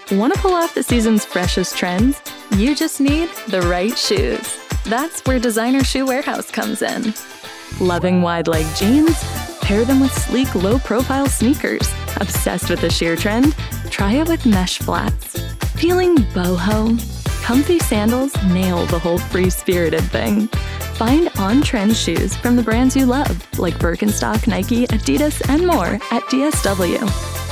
Want to pull off the season's freshest trends? You just need the right shoes. That's where Designer Shoe Warehouse comes in. Loving wide-leg jeans? Pair them with sleek, low-profile sneakers. Obsessed with the sheer trend? Try it with mesh flats. Feeling boho? Comfy sandals nail the whole free-spirited thing. Find on-trend shoes from the brands you love, like Birkenstock, Nike, Adidas, and more at DSW.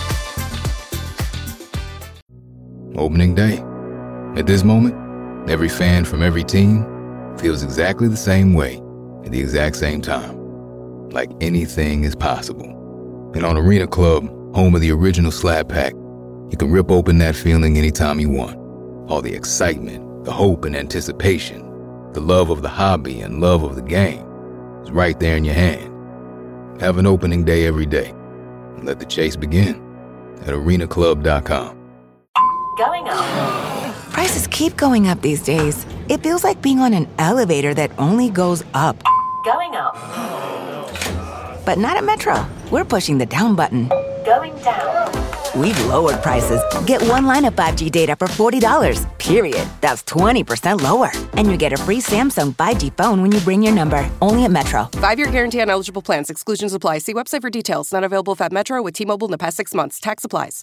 Opening day. At this moment, every fan from every team feels exactly the same way at the exact same time. Like anything is possible. And on Arena Club, home of the original Slab Pack, you can rip open that feeling anytime you want. All the excitement, the hope and anticipation, the love of the hobby and love of the game is right there in your hand. Have an opening day every day. And let the chase begin at arenaclub.com. Going up. Prices keep going up these days. It feels like being on an elevator that only goes up. Going up. But not at Metro. We're pushing the down button. Going down. We've lowered prices. Get one line of 5G data for $40, period. That's 20% lower. And you get a free Samsung 5G phone when you bring your number. Only at Metro. 5-year guarantee on eligible plans. Exclusions apply. See website for details. Not available at Metro with T-Mobile in the past 6 months. Tax applies.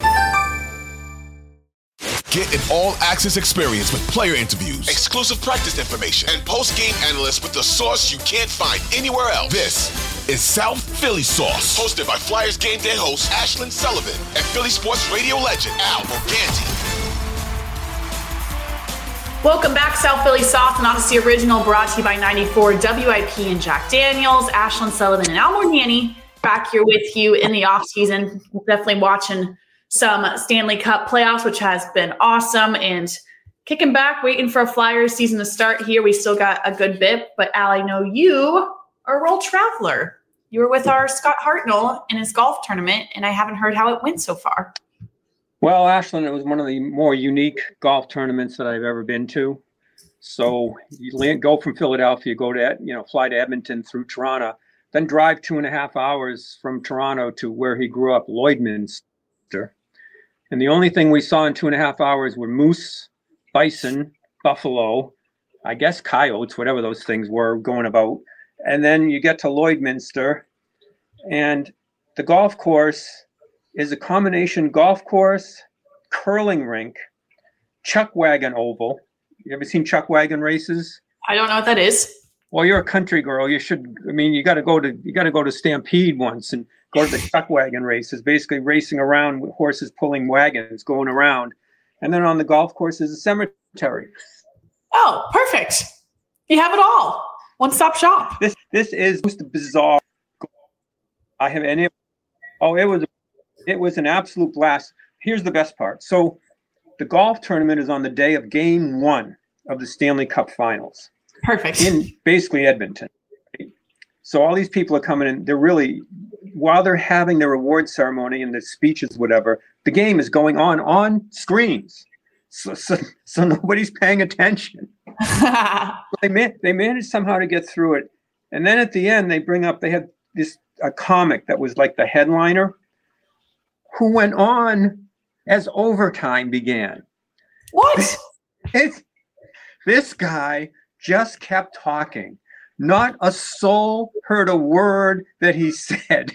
Get an all-access experience with player interviews, exclusive practice information, and post-game analysts with the sauce you can't find anywhere else. This is South Philly Sauce, hosted by Flyers game day host Ashlyn Sullivan and Philly sports radio legend Al Morganti. Welcome back, South Philly Sauce, an Odyssey original brought to you by 94 WIP and Jack Daniels. Ashlyn Sullivan and Al Morganti back here with you in the offseason. Definitely watching some Stanley Cup playoffs, which has been awesome, and kicking back, waiting for a Flyers season to start here. We still got a good bit, but Al, I know you are a world traveler. You were with our Scott Hartnell in his golf tournament, and I haven't heard how it went so far. Well, Ashlyn, it was one of the more unique golf tournaments that I've ever been to. So you go from Philadelphia, fly to Edmonton through Toronto, then drive 2.5 hours from Toronto to where he grew up, Lloydminster. And the only thing we saw in 2.5 hours were moose, bison, buffalo, I guess coyotes, whatever those things were going about. And then you get to Lloydminster, and the golf course is a combination golf course, curling rink, chuck wagon oval. You ever seen chuck wagon races? I don't know what that is. Well, you're a country girl. You got to go to Stampede once and go to the chuck wagon races, basically racing around with horses pulling wagons, going around. And then on the golf course is a cemetery. Oh, perfect. You have it all. One-stop shop. This is the bizarre. I have any. Oh, it was an absolute blast. Here's the best part. So the golf tournament is on the day of game 1 of the Stanley Cup Finals. Perfect. In basically Edmonton. So all these people are coming in. They're really, while they're having their award ceremony and the speeches, whatever, the game is going on screens. So nobody's paying attention. They managed somehow to get through it. And then at the end, they had a comic that was like the headliner, who went on as overtime began. What? This guy just kept talking. Not a soul heard a word that he said.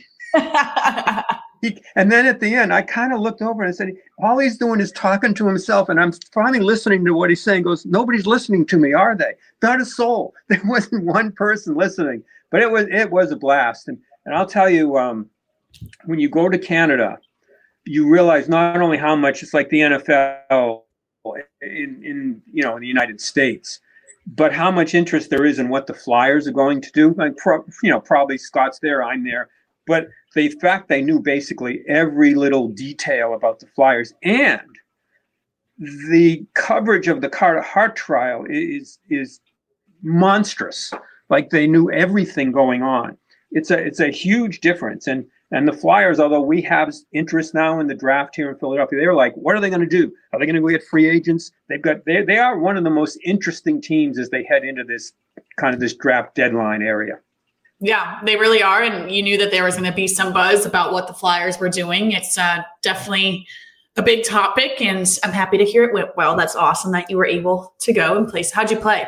And then at the end, I kind of looked over and said, all he's doing is talking to himself. And I'm finally listening to what he's saying. Goes, nobody's listening to me, are they? Not a soul. There wasn't one person listening. But it was a blast. And I'll tell you, when you go to Canada, you realize not only how much it's like the NFL in the United States, but how much interest there is in what the Flyers are going to do. Like, probably Scott's there, I'm there. But the fact they knew basically every little detail about the Flyers, and the coverage of the Carter Hart trial is monstrous. Like, they knew everything going on. It's a huge difference. And the Flyers, although we have interest now in the draft here in Philadelphia, they're like, what are they going to do? Are they going to go get free agents? They are one of the most interesting teams as they head into this draft deadline area. Yeah, they really are. And you knew that there was going to be some buzz about what the Flyers were doing. It's definitely a big topic, and I'm happy to hear it went well. That's awesome that you were able to go and play. So how'd you play?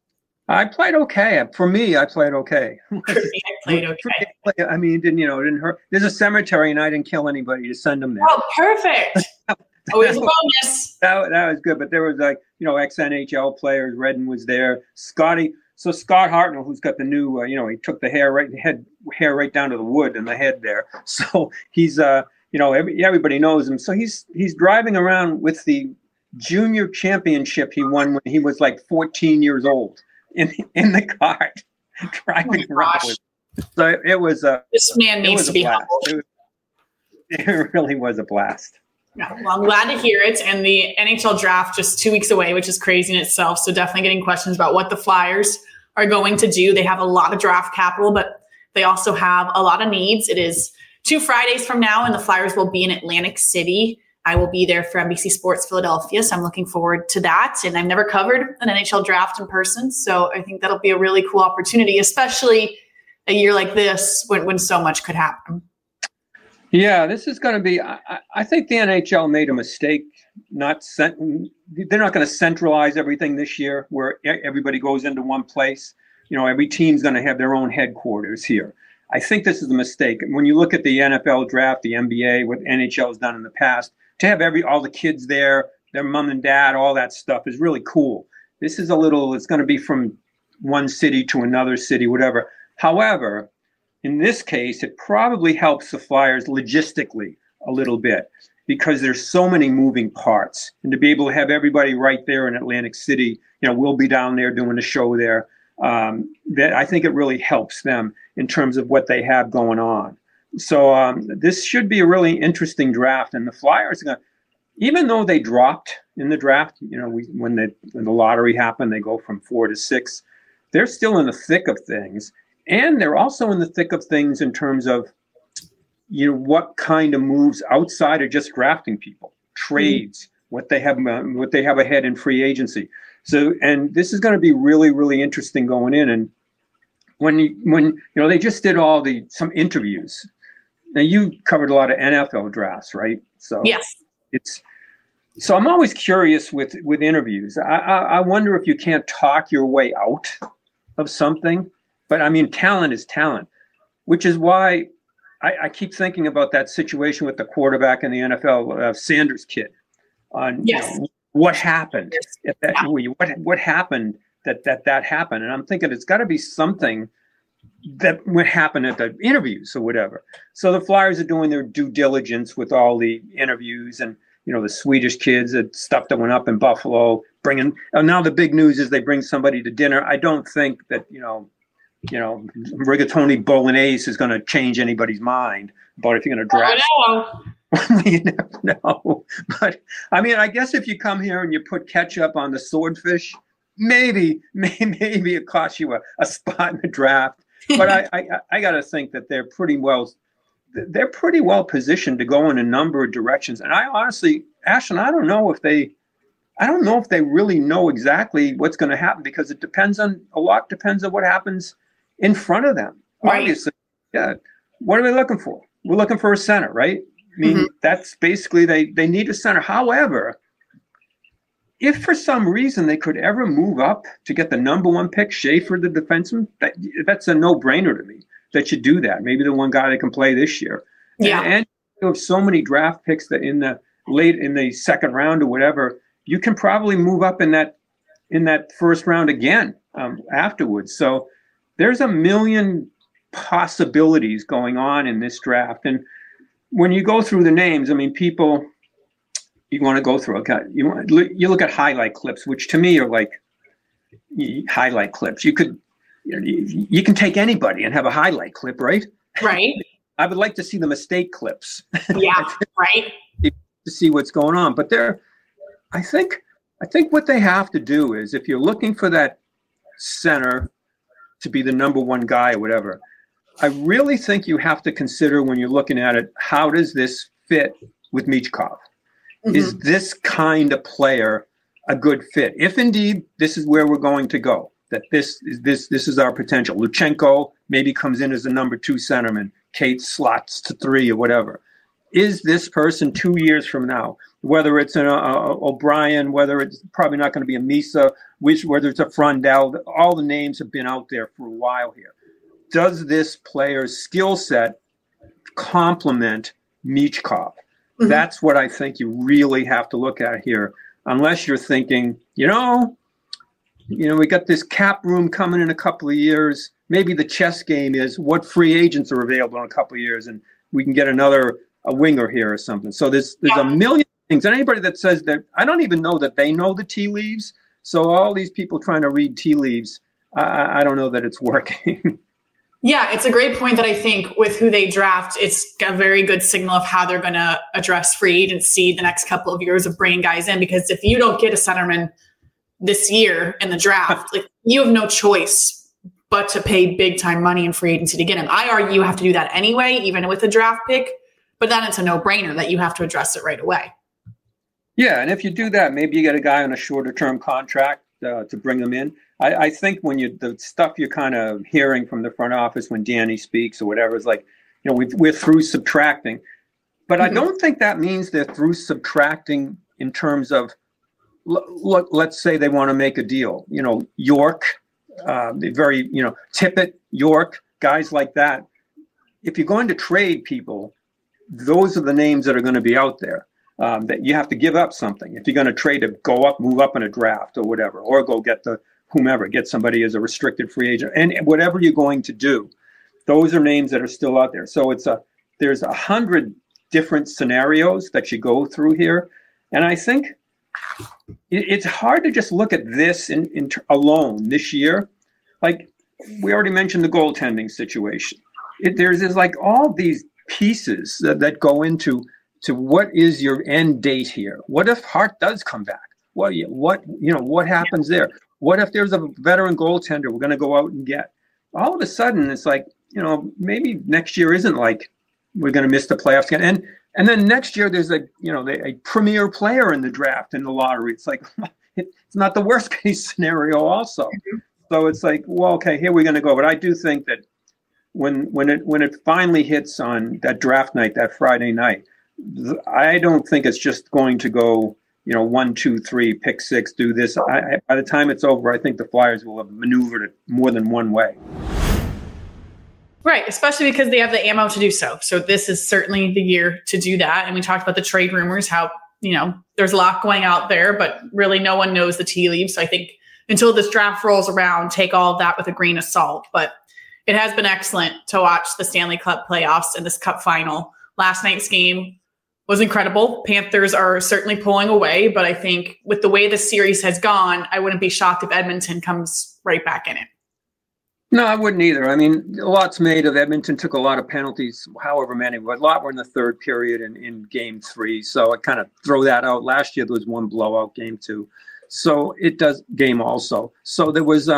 I played okay. For me, I played okay. I played okay. I mean, it didn't hurt. There's a cemetery, and I didn't kill anybody to send them there. Oh, perfect. Always a bonus. That was good. But there was ex-NHL players. Redden was there. Scotty. So Scott Hartnell, who's got the new, he took the hair right down to the wood and the head there. So he's, everybody knows him. So he's driving around with the junior championship he won when he was like 14 years old in the cart driving around with. So it was this man needs to be humbled. It really was a blast. Yeah, well, I'm glad to hear it. And the NHL draft just 2 weeks away, which is crazy in itself. So definitely getting questions about what the Flyers are going to do. They have a lot of draft capital, but they also have a lot of needs. It is 2 Fridays from now, and the Flyers will be in Atlantic City. I will be there for NBC Sports Philadelphia, so I'm looking forward to that. And I've never covered an NHL draft in person, so I think that'll be a really cool opportunity, especially a year like this when so much could happen. Yeah, this is going to be. I think the NHL made a mistake. They're not going to centralize everything this year, where everybody goes into one place. Every team's going to have their own headquarters here. I think this is a mistake. When you look at the NFL draft, the NBA, what NHL has done in the past, to have all the kids there, their mom and dad, all that stuff is really cool. This is it's going to be from one city to another city, whatever. However, in this case, it probably helps the Flyers logistically a little bit because there's so many moving parts. And to be able to have everybody right there in Atlantic City, we'll be down there doing a show there. That I think it really helps them in terms of what they have going on. So this should be a really interesting draft. And the Flyers, even though they dropped in the draft, when the lottery happened, they go from 4 to 6. They're still in the thick of things. And they're also in the thick of things in terms of, what kind of moves outside of just drafting people, trades, what they have ahead in free agency. So, and this is going to be really, really interesting going in. And when they just did some interviews. Now you covered a lot of NFL drafts, right? So yes, so I'm always curious with interviews. I wonder if you can't talk your way out of something. But I mean, talent is talent, which is why I keep thinking about that situation with the quarterback in the NFL, Sanders kid. What happened? What happened that happened? And I'm thinking it's got to be something that would happen at the interviews or whatever. So the Flyers are doing their due diligence with all the interviews and the Swedish kids, that stuff that went up in Buffalo. Now the big news is they bring somebody to dinner. I don't think that rigatoni bolognese is going to change anybody's mind about if you're going to draft. You never know. But I mean, I guess if you come here and you put ketchup on the swordfish, maybe it costs you a spot in the draft. But I got to think that they're pretty well positioned to go in a number of directions. And I honestly, Ashlyn, I don't know if they really know exactly what's going to happen, because a lot depends on what happens in front of them. Right. Obviously, yeah. What are we looking for? We're looking for a center, right? I mean, that's basically they need a center. However, if for some reason they could ever move up to get the number 1 pick, Schaefer, the defenseman, that's a no-brainer to me that you do that. Maybe the one guy that can play this year. Yeah. And you have so many draft picks that in the second round or whatever, you can probably move up in that first round again afterwards. So there's a million possibilities going on in this draft. And when you go through the names, I mean, people, you want to go through, okay, you look at highlight clips, which to me are like highlight clips. You can take anybody and have a highlight clip, right? Right. I would like to see the mistake clips. Yeah, right. To see what's going on. But I think what they have to do is, if you're looking for that center to be the number 1 guy or whatever, I really think you have to consider, when you're looking at it, how does this fit with Michkov? Is this kind of player a good fit? If indeed this is where we're going to go, that this is our potential. Luchenko maybe comes in as a number 2 centerman. Kate slots to 3 or whatever. Is this person 2 years from now whether it's an O'Brien, whether it's probably not going to be a Misa, whether it's a Frondell. All the names have been out there for a while here. Does this player's skill set complement Michkov? Mm-hmm. That's what I think you really have to look at here. Unless you're thinking, we got this cap room coming in a couple of years. Maybe the chess game is what free agents are available in a couple of years, and we can get a winger here or something. So there's a million things. And anybody that says that, I don't even know that they know the tea leaves. So all these people trying to read tea leaves, I don't know that it's working. Yeah, it's a great point that I think with who they draft, it's a very good signal of how they're going to address free agency the next couple of years of bringing guys in. Because if you don't get a centerman this year in the draft, you have no choice but to pay big time money in free agency to get him. I argue you have to do that anyway, even with a draft pick, but then it's a no-brainer that you have to address it right away. Yeah, and if you do that, maybe you get a guy on a shorter term contract to bring them in. I think when the stuff you're kind of hearing from the front office when Danny speaks or whatever is like, we're through subtracting. But I don't think that means they're through subtracting in terms of, let's say they want to make a deal. York, Tippett, York, guys like that. If you're going to trade people, those are the names that are going to be out there. That you have to give up something. If you're going to trade to go up, move up in a draft or whatever, or go get get somebody as a restricted free agent, and whatever you're going to do, those are names that are still out there. So there's 100 different scenarios that you go through here. And I think it's hard to just look at this in alone this year. Like we already mentioned the goaltending situation. There's like all these pieces that go into what is your end date here? What if Hart does come back? What happens there? What if there's a veteran goaltender we're going to go out and get? All of a sudden, it's like, maybe next year isn't like we're going to miss the playoffs again. And then next year there's a premier player in the draft in the lottery. It's like, it's not the worst case scenario also. So it's like, well, okay, here we're going to go. But I do think that when it finally hits on that draft night, that Friday night, I don't think it's just going to go, 1, 2, 3, pick 6, do this. By the time it's over, I think the Flyers will have maneuvered it more than one way. Right, especially because they have the ammo to do so. So this is certainly the year to do that. And we talked about the trade rumors, how, there's a lot going out there, but really no one knows the tea leaves. So I think until this draft rolls around, take all of that with a grain of salt. But it has been excellent to watch the Stanley Cup playoffs and this Cup final. Last night's game was incredible. Panthers are certainly pulling away, but I think with the way the series has gone, I wouldn't be shocked if Edmonton comes right back in it. No, I wouldn't either. I mean, a lot's made of Edmonton took a lot of penalties, however many, but a lot were in the third period in game 3. So I kind of throw that out. Last year, there was one blowout, game 2. So it does game also. So there was,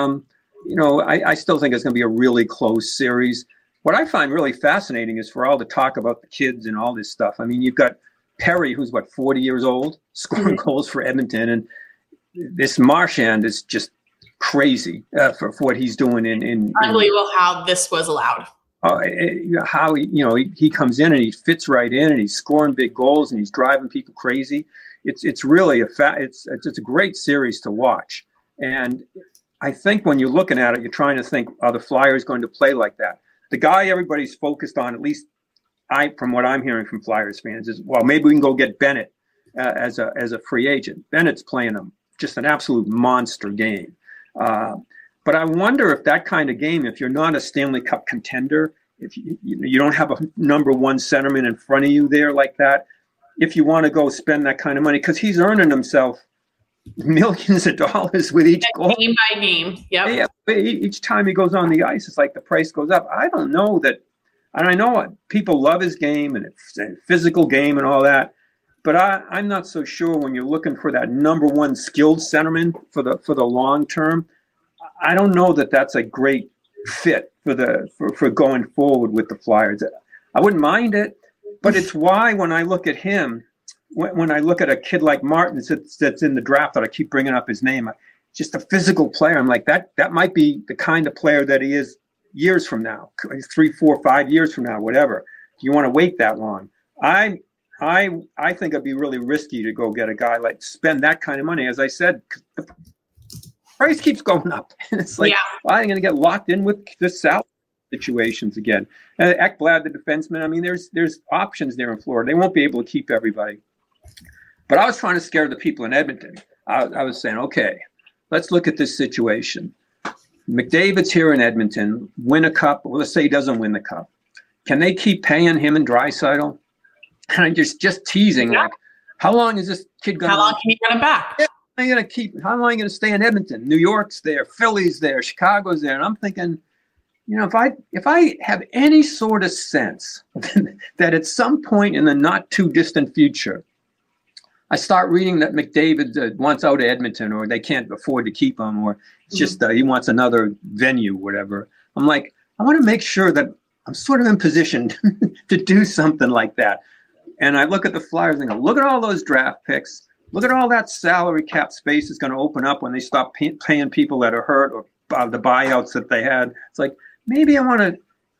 I still think it's going to be a really close series. What I find really fascinating is for all the talk about the kids and all this stuff. I mean, you've got Perry, who's 40 years old, scoring goals for Edmonton. And this Marchand is just crazy for what he's doing in unbelievable how this was allowed. How he comes in and he fits right in and he's scoring big goals and he's driving people crazy. It's really it's a great series to watch. And I think when you're looking at it, you're trying to think, are the Flyers going to play like that? The guy everybody's focused on, at least from what I'm hearing from Flyers fans, is, well, maybe we can go get Bennett as a free agent. Bennett's playing just an absolute monster game. But I wonder if that kind of game, if you're not a Stanley Cup contender, if you don't have a number one centerman in front of you there like that, if you want to go spend that kind of money, because he's earning himself millions of dollars with each goal. Game by game. Yep. Yeah. Each time he goes on the ice, it's like the price goes up. I don't know that. And I know people love his game and it's a physical game and all that. But I'm not so sure when you're looking for that number one skilled centerman for the long term. I don't know that that's a great fit for going forward with the Flyers. I wouldn't mind it, but it's why when I look at him, when I look at a kid like Martin that's in the draft that I keep bringing up his name, just a physical player, I'm like, that might be the kind of player that he is years from now, 3, 4, 5 years from now, whatever. If you want to wait that long, I think it'd be really risky to go get a guy like spend that kind of money. As I said, the price keeps going up. And it's like, why are you going to get locked in with the salary situations again? Ekblad, the defenseman, I mean, there's options there in Florida. They won't be able to keep everybody. But I was trying to scare the people in Edmonton. I was saying, okay, let's look at this situation. McDavid's here in Edmonton, win a cup. Well, let's say he doesn't win the cup. Can they keep paying him and Draisaitl? And I'm just teasing, like, how long is this kid going to? How long can you get him back? How long are you going to stay in Edmonton? New York's there, Philly's there, Chicago's there. And I'm thinking, if I have any sort of sense that at some point in the not too distant future, I start reading that McDavid wants out of Edmonton, or they can't afford to keep him, or it's just he wants another venue, whatever. I'm like, I want to make sure that I'm sort of in position to do something like that. And I look at the Flyers and go, look at all those draft picks. Look at all that salary cap space is going to open up when they stop paying people that are hurt, or the buyouts that they had. It's like, maybe I want to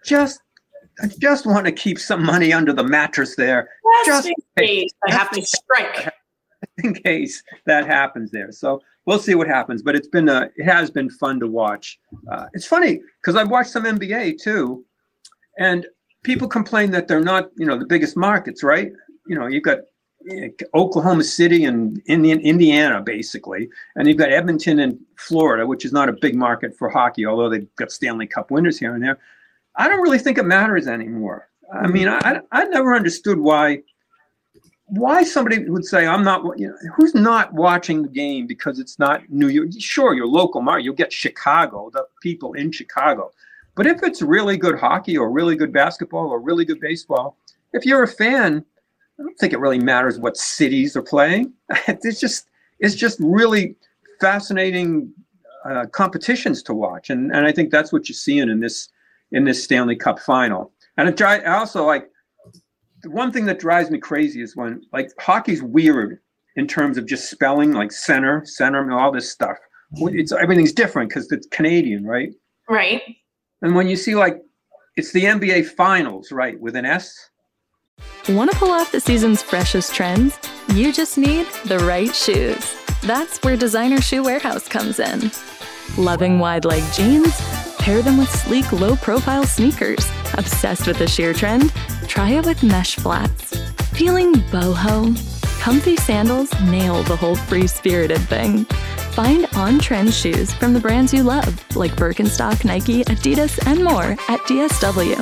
just want to keep some money under the mattress there. Just in case I have to strike. In case that happens there. So we'll see what happens. But it has been fun to watch. It's funny because I've watched some NBA too. And people complain that they're not, the biggest markets, right? You've got Oklahoma City and Indiana, basically. And you've got Edmonton and Florida, which is not a big market for hockey, although they've got Stanley Cup winners here and there. I don't really think it matters anymore. I mean, I never understood why somebody would say, I'm not, who's not watching the game because it's not New York? Sure, your local market, you'll get Chicago, the people in Chicago. But if it's really good hockey or really good basketball or really good baseball, if you're a fan, I don't think it really matters what cities are playing. It's just really fascinating competitions to watch, and I think that's what you're seeing in this Stanley Cup final. And I also like the one thing that drives me crazy is when hockey's weird in terms of just spelling, like center, and all this stuff. Everything's different because it's Canadian, right? Right. And when you see it's the NBA Finals, right, with an S. Want to pull off the season's freshest trends? You just need the right shoes. That's where Designer Shoe Warehouse comes in. Loving wide leg jeans? Pair them with sleek, low-profile sneakers. Obsessed with the sheer trend? Try it with mesh flats. Feeling boho? Comfy sandals nail the whole free-spirited thing. Find on-trend shoes from the brands you love, like Birkenstock, Nike, Adidas, and more at DSW.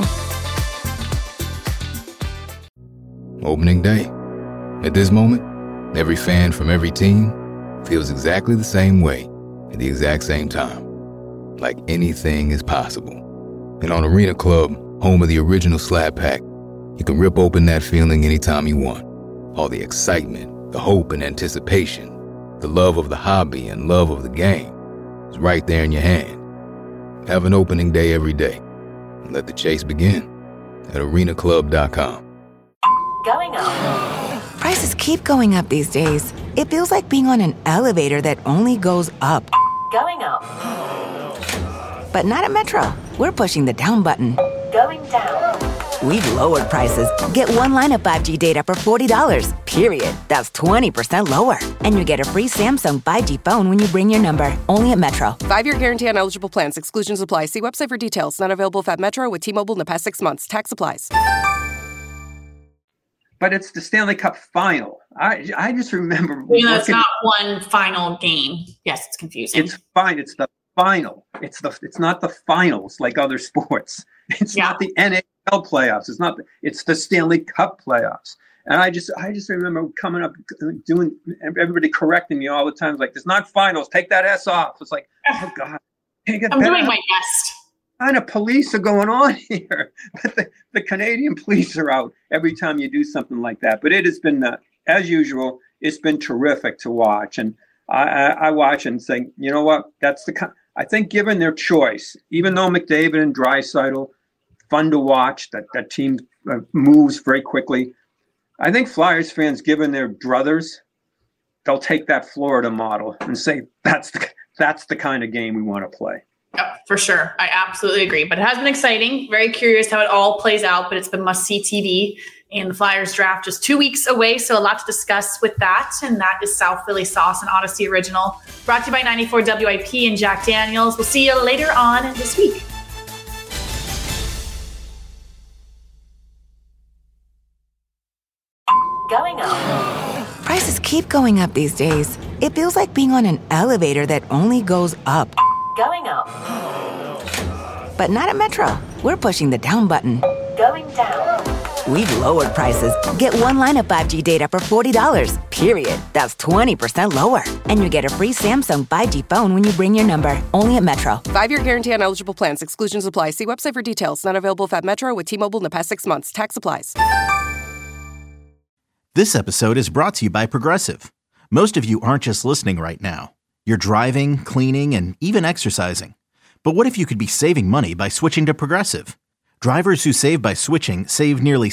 Opening day. At this moment, every fan from every team feels exactly the same way at the exact same time. Like anything is possible. And on Arena Club, home of the original Slab Pack, you can rip open that feeling anytime you want. All the excitement, the hope and anticipation, the love of the hobby and love of the game is right there in your hand. Have an opening day every day. And let the chase begin at arenaclub.com. Going up. Prices keep going up these days. It feels like being on an elevator that only goes up. Going up. But not at Metro. We're pushing the down button. Going down. We've lowered prices. Get one line of 5G data for $40, period. That's 20% lower. And you get a free Samsung 5G phone when you bring your number. Only at Metro. 5-year guarantee on eligible plans. Exclusions apply. See website for details. Not available if at Metro with T-Mobile in the past 6 months. Tax applies. But it's the Stanley Cup final. I just remember. It's not one final game. Yes, it's confusing. It's fine. It's the final. It's not the finals like other sports. It's not the NHL playoffs. It's the Stanley Cup playoffs. And I just remember coming up, doing everybody correcting me all the time. Like, it's not finals. Take that S off. It's like, oh God. I'm doing my best. What kind of police are going on here? But the Canadian police are out every time you do something like that. But it has been, as usual, it's been terrific to watch. And I watch and say, you know what? I think given their choice, even though McDavid and Draisaitl, fun to watch, that team moves very quickly. I think Flyers fans, given their druthers, they'll take that Florida model and say, that's the kind of game we want to play. Yep, for sure. I absolutely agree. But it has been exciting. Very curious how it all plays out, but it's been must-see TV. And the Flyers draft just 2 weeks away, so a lot to discuss with that. And that is South Philly Sauce, an Odyssey original, brought to you by 94 WIP and Jack Daniels. We'll see you later on this week. Going up. Prices keep going up these days. It feels like being on an elevator that only goes up. Going up. But not at Metro. We're pushing the down button. Going down. We've lowered prices. Get one line of 5G data for $40, period. That's 20% lower. And you get a free Samsung 5G phone when you bring your number. Only at Metro. 5-year guarantee on eligible plans. Exclusions apply. See website for details. Not available at Metro with T-Mobile in the past 6 months. Tax applies. This episode is brought to you by Progressive. Most of you aren't just listening right now. You're driving, cleaning, and even exercising. But what if you could be saving money by switching to Progressive? Drivers who save by switching save nearly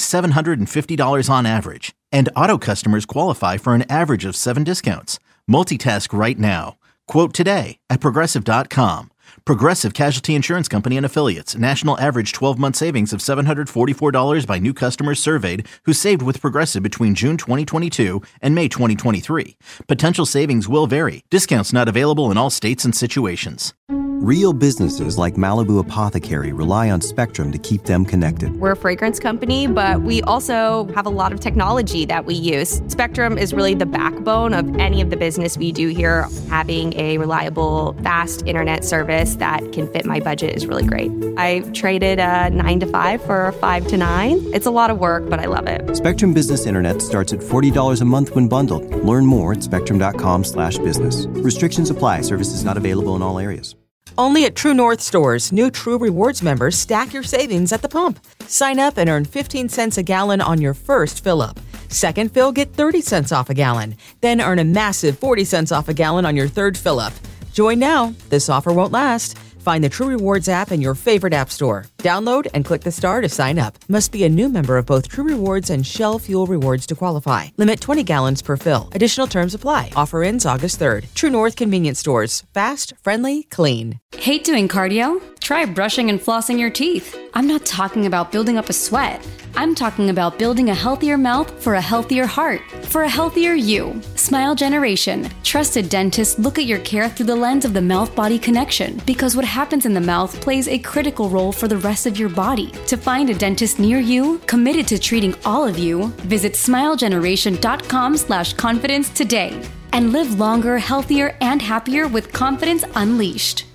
$750 on average. And auto customers qualify for an average of 7 discounts. Multitask right now. Quote today at Progressive.com. Progressive Casualty Insurance Company and Affiliates. National average 12-month savings of $744 by new customers surveyed who saved with Progressive between June 2022 and May 2023. Potential savings will vary. Discounts not available in all states and situations. Real businesses like Malibu Apothecary rely on Spectrum to keep them connected. We're a fragrance company, but we also have a lot of technology that we use. Spectrum is really the backbone of any of the business we do here. Having a reliable, fast internet service that can fit my budget is really great. I traded a 9 to 5 for a 5 to 9. It's a lot of work, but I love it. Spectrum Business Internet starts at $40 a month when bundled. Learn more at spectrum.com/business. Restrictions apply. Services not available in all areas. Only at True North stores, new True Rewards members stack your savings at the pump. Sign up and earn 15 cents a gallon on your first fill-up. Second fill, get 30 cents off a gallon. Then earn a massive 40 cents off a gallon on your third fill-up. Join now. This offer won't last. Find the True Rewards app in your favorite app store. Download and click the star to sign up. Must be a new member of both True Rewards and Shell Fuel Rewards to qualify. Limit 20 gallons per fill. Additional terms apply. Offer ends August 3rd. True North Convenience Stores. Fast, friendly, clean. Hate doing cardio? Try brushing and flossing your teeth. I'm not talking about building up a sweat. I'm talking about building a healthier mouth for a healthier heart, for a healthier you. Smile Generation. Trusted dentists look at your care through the lens of the mouth-body connection, because what happens in the mouth plays a critical role for the rest of your body. To find a dentist near you, committed to treating all of you, visit smilegeneration.com/confidence today and live longer, healthier, and happier with confidence unleashed.